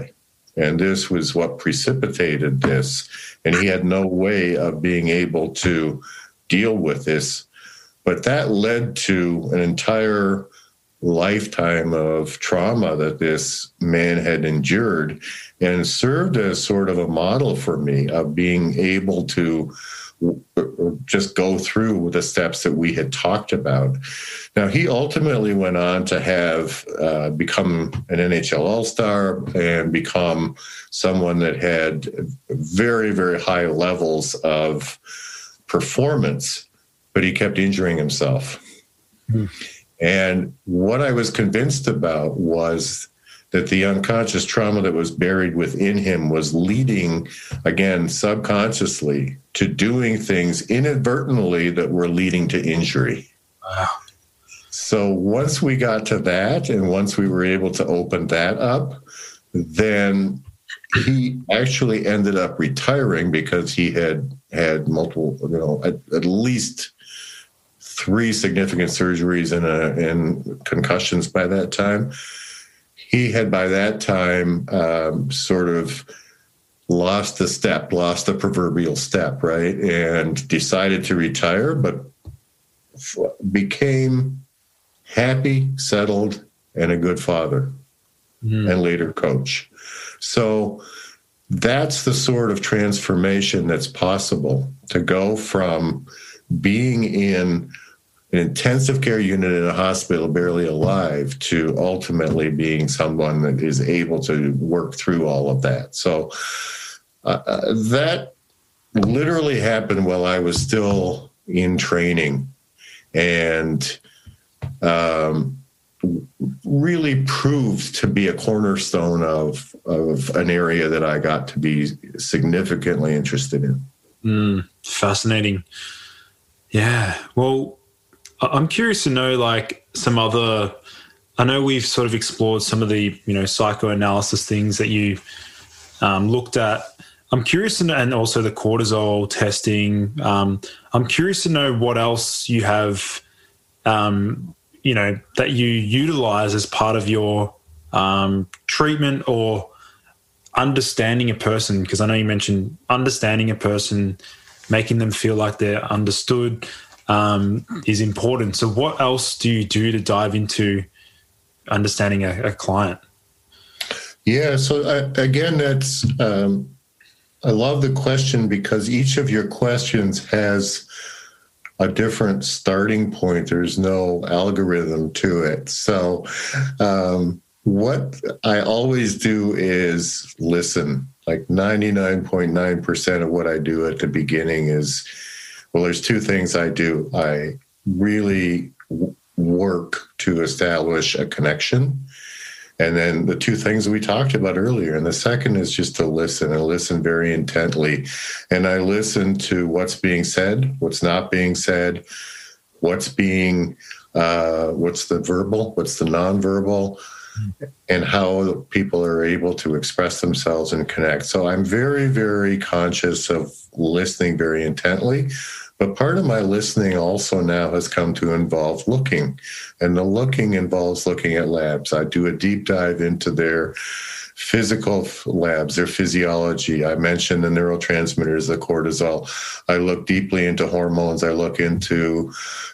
And this was what precipitated this. And he had no way of being able to deal with this. But that led to an entire lifetime of trauma that this man had endured, and served as sort of a model for me of being able to just go through the steps that we had talked about. Now, he ultimately went on to have uh, become an N H L All-Star and become someone that had very, very high levels of performance, but he kept injuring himself. Mm-hmm. And what I was convinced about was that the unconscious trauma that was buried within him was leading, again, subconsciously, to doing things inadvertently that were leading to injury. Wow. So once we got to that, and once we were able to open that up, then he actually ended up retiring because he had had multiple, you know, at, at least three significant surgeries and, uh, and concussions by that time. He had by that time um, sort of lost the step, lost the proverbial step, right? And decided to retire, but f- became happy, settled, and a good father, mm. and later coach. So that's the sort of transformation that's possible, to go from being in an intensive care unit in a hospital, barely alive, to ultimately being someone that is able to work through all of that. So uh, that literally happened while I was still in training, and um, really proved to be a cornerstone of, of an area that I got to be significantly interested in. Mm, fascinating. Yeah. Well, I'm curious to know, like, some other, I know we've sort of explored some of the, you know, psychoanalysis things that you um, looked at. I'm curious to know, and also the cortisol testing. Um, I'm curious to know what else you have, um, you know, that you utilize as part of your um, treatment or understanding a person, because I know you mentioned understanding a person, making them feel like they're understood, Um, is important. So what else do you do to dive into understanding a, a client? Yeah, so I, again, that's, um, I love the question, because each of your questions has a different starting point. There's no algorithm to it. So um, what I always do is listen. Like ninety-nine point nine percent of what I do at the beginning is, well, there's two things I do. I really w- work to establish a connection. And then the two things we talked about earlier. And the second is just to listen, and listen very intently. And I listen to what's being said, what's not being said, what's being, uh, what's the verbal, what's the nonverbal, and how people are able to express themselves and connect. So I'm very, very conscious of listening very intently. But part of my listening also now has come to involve looking. And the looking involves looking at labs. I do a deep dive into their physical labs, their physiology. I mentioned the neurotransmitters, the cortisol. I look deeply into hormones. I look into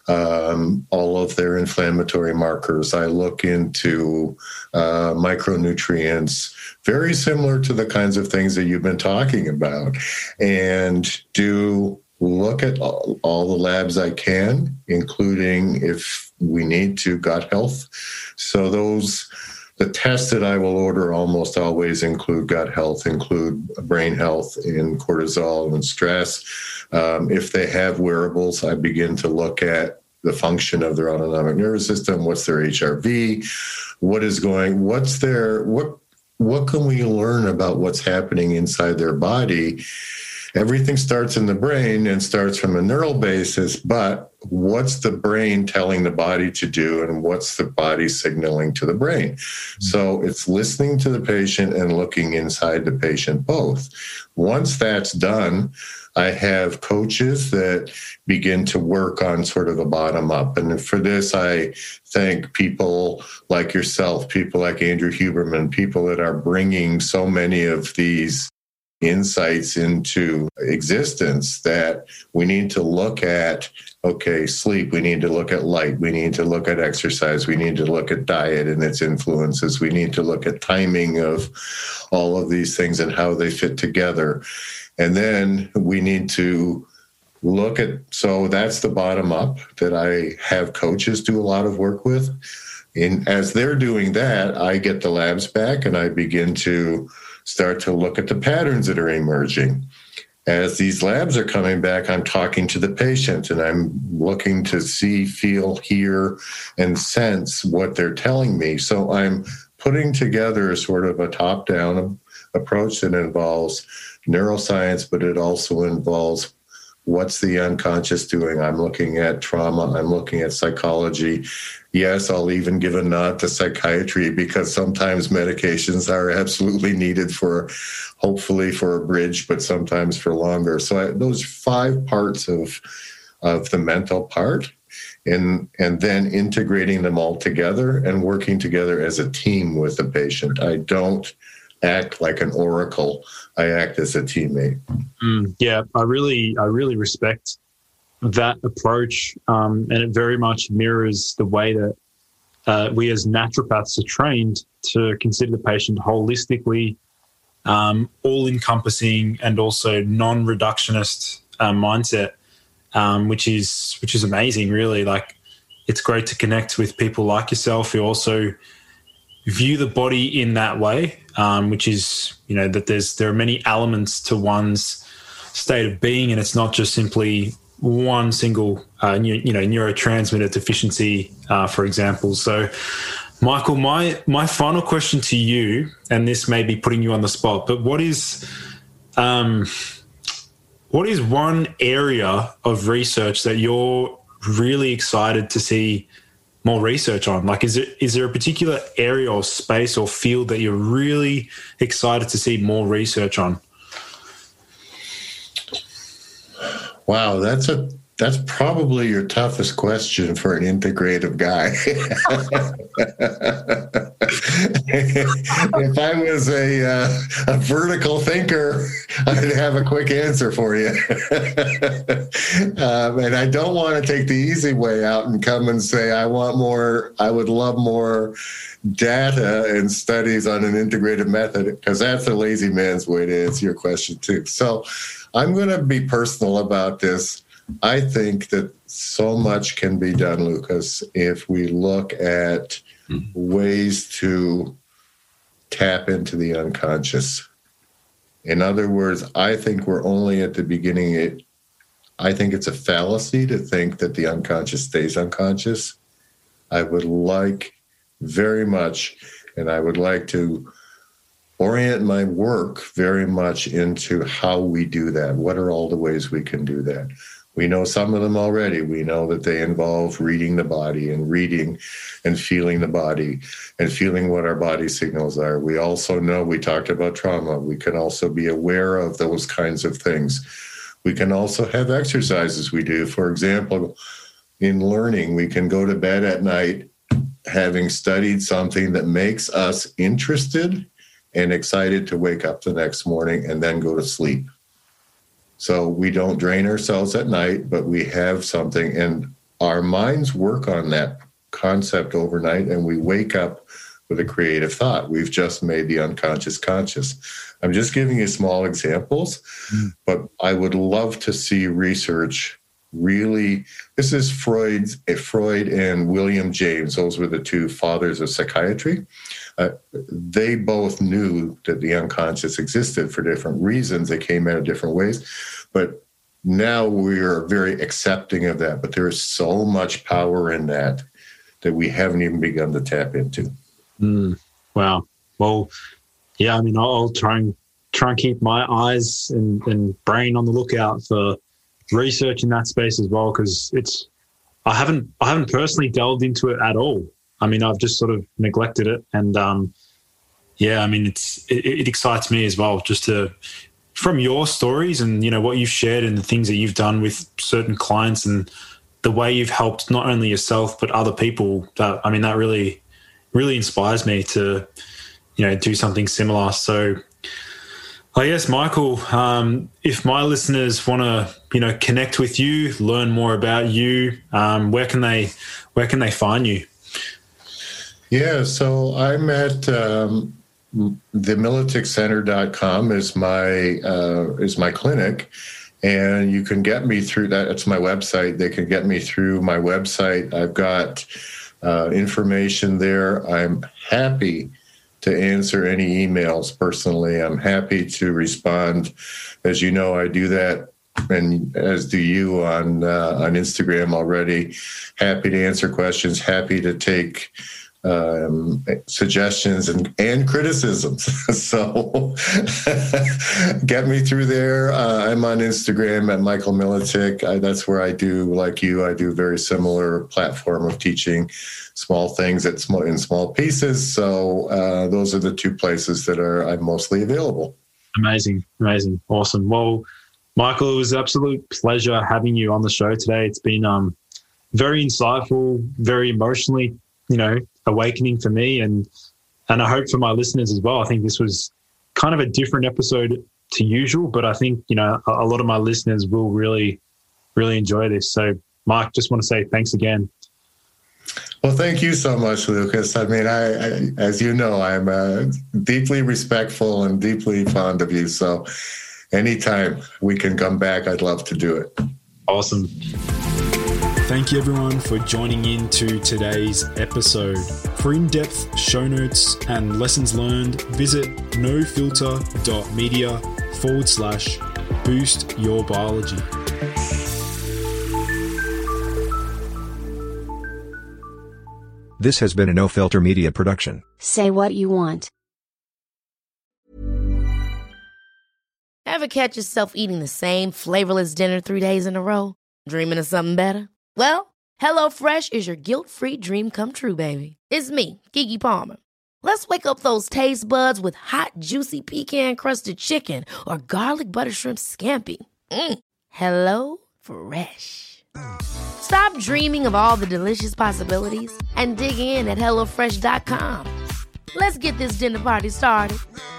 um, all of their inflammatory markers. I look into uh, micronutrients, very similar to the kinds of things that you've been talking about, and do look at all, all the labs I can, including, if we need to, gut health. So those, the tests that I will order almost always include gut health, include brain health, and cortisol and stress. Um, if they have wearables, I begin to look at the function of their autonomic nervous system. What's their H R V? What is going, what's their, what, what can we learn about what's happening inside their body? Everything starts in the brain and starts from a neural basis, but what's the brain telling the body to do, and what's the body signaling to the brain? Mm-hmm. So it's listening to the patient and looking inside the patient both. Once that's done, I have coaches that begin to work on sort of the bottom up. And for this, I thank people like yourself, people like Andrew Huberman, people that are bringing so many of these insights into existence, that we need to look at, okay, sleep, we need to look at light, we need to look at exercise, we need to look at diet and its influences, we need to look at timing of all of these things and how they fit together. And then we need to look at, so that's the bottom up that I have coaches do a lot of work with. And as they're doing that, I get the labs back and I begin to start to look at the patterns that are emerging. As these labs are coming back, I'm talking to the patient and I'm looking to see, feel, hear, and sense what they're telling me. So I'm putting together a sort of a top-down approach that involves neuroscience, but it also involves what's the unconscious doing. I'm looking at trauma. I'm looking at psychology. Yes, I'll even give a nod to psychiatry, because sometimes medications are absolutely needed for, hopefully for a bridge, but sometimes for longer. So I, those five parts of of the mental part, and and then integrating them all together and working together as a team with the patient. I don't act like an oracle. I act as a teammate. Mm, yeah, I really, I really respect that approach, um, and it very much mirrors the way that uh, we as naturopaths are trained to consider the patient holistically, um, all-encompassing, and also non-reductionist uh, mindset, um, which is which is amazing. Really, like, it's great to connect with people like yourself who also view the body in that way, um, which is, you know, that there's there are many elements to one's state of being, and it's not just simply one single, uh, you know, neurotransmitter deficiency, uh, for example. So, Michael, my my final question to you, and this may be putting you on the spot, but what is, um, what is one area of research that you're really excited to see more research on? Like, is it is there a particular area or space or field that you're really excited to see more research on? Wow, that's a that's probably your toughest question for an integrative guy. If I was a uh, a vertical thinker, I'd have a quick answer for you. um, and I don't want to take the easy way out and come and say I want more. I would love more data and studies on an integrative method, because that's a lazy man's way to answer your question too. So I'm going to be personal about this. I think that so much can be done, Lucas, if we look at mm-hmm. ways to tap into the unconscious. In other words, I think we're only at the beginning. It, I think it's a fallacy to think that the unconscious stays unconscious. I would like very much, and I would like to orient my work very much into how we do that. What are all the ways we can do that? We know some of them already. We know that they involve reading the body and reading and feeling the body and feeling what our body signals are. We also know, we talked about trauma. We can also be aware of those kinds of things. We can also have exercises we do. For example, in learning, we can go to bed at night having studied something that makes us interested and excited to wake up the next morning and then go to sleep. So we don't drain ourselves at night, but we have something, and our minds work on that concept overnight, and we wake up with a creative thought. We've just made the unconscious conscious. I'm just giving you small examples, mm. but I would love to see research really. This is Freud's, Freud and William James. Those were the two fathers of psychiatry. Uh, they both knew that the unconscious existed for different reasons. They came at it different ways. But now we are very accepting of that. But there is so much power in that that we haven't even begun to tap into. Mm, wow. Well, yeah, I mean, I'll, I'll try and try and keep my eyes and, and brain on the lookout for research in that space as well, because it's I haven't I haven't personally delved into it at all. I mean, I've just sort of neglected it, and um, yeah, I mean, it's it, it excites me as well just to from your stories and, you know, what you've shared and the things that you've done with certain clients and the way you've helped not only yourself but other people, that, I mean, that really, really inspires me to, you know, do something similar. So I guess, Michael, um, if my listeners want to, you know, connect with you, learn more about you, um, where can they, where can they find you? Yeah, so I'm at um, the militic center dot com is my uh, is my clinic, and you can get me through that. It's my website. They can get me through my website. I've got uh, information there. I'm happy to answer any emails personally. I'm happy to respond. As you know, I do that, and as do you on uh, on Instagram already. Happy to answer questions. Happy to take um, suggestions and, and criticisms. So get me through there. Uh, I'm on Instagram at Michael Militic. I, that's where I do, like you, I do very similar platform of teaching small things at small, in small pieces. So uh, those are the two places that are I'm mostly available. Amazing. Amazing. Awesome. Well, Michael, it was an absolute pleasure having you on the show today. It's been um, very insightful, very emotionally, you know, awakening for me, and and I hope for my listeners as well. I think this was kind of a different episode to usual, but I think, you know, a, a lot of my listeners will really, really enjoy this. So, Mike, just want to say thanks again. Well, thank you so much, Lucas. I mean, I, I as you know, I'm uh, deeply respectful and deeply fond of you. So anytime we can come back, I'd love to do it. Awesome. Thank you, everyone, for joining in to today's episode. For in-depth show notes and lessons learned, visit nofilter.media forward slash boost your biology. This has been a No Filter Media production. Say what you want. Ever catch yourself eating the same flavorless dinner three days in a row? Dreaming of something better? Well, HelloFresh is your guilt-free dream come true, baby. It's me, Keke Palmer. Let's wake up those taste buds with hot, juicy pecan-crusted chicken or garlic butter shrimp scampi. Mm. Hello Fresh. Stop dreaming of all the delicious possibilities and dig in at hello fresh dot com. Let's get this dinner party started.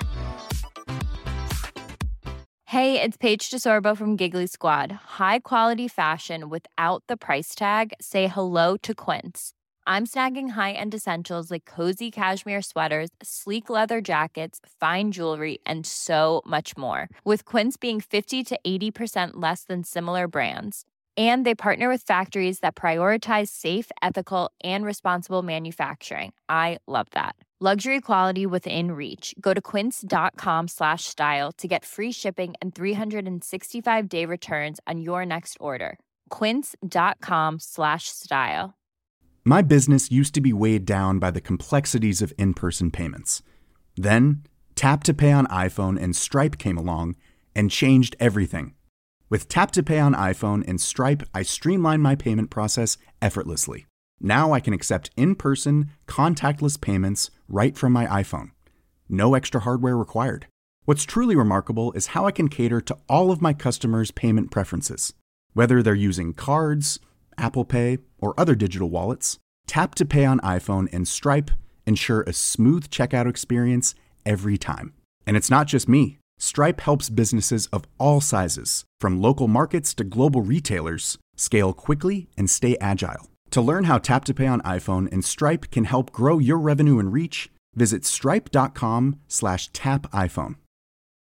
Hey, it's Paige DeSorbo from Giggly Squad. High quality fashion without the price tag. Say hello to Quince. I'm snagging high-end essentials like cozy cashmere sweaters, sleek leather jackets, fine jewelry, and so much more. With Quince being fifty to eighty percent less than similar brands. And they partner with factories that prioritize safe, ethical, and responsible manufacturing. I love that. Luxury quality within reach. Go to quince.com slash style to get free shipping and three sixty-five day returns on your next order. Quince.com slash style. My business used to be weighed down by the complexities of in-person payments. Then, Tap to Pay on iPhone and Stripe came along and changed everything. With Tap to Pay on iPhone and Stripe, I streamlined my payment process effortlessly. Now I can accept in-person, contactless payments right from my iPhone. No extra hardware required. What's truly remarkable is how I can cater to all of my customers' payment preferences. Whether they're using cards, Apple Pay, or other digital wallets, Tap to Pay on iPhone and Stripe ensure a smooth checkout experience every time. And it's not just me. Stripe helps businesses of all sizes, from local markets to global retailers, scale quickly and stay agile. To learn how Tap to Pay on iPhone and Stripe can help grow your revenue and reach, visit stripe.com slash tap iPhone.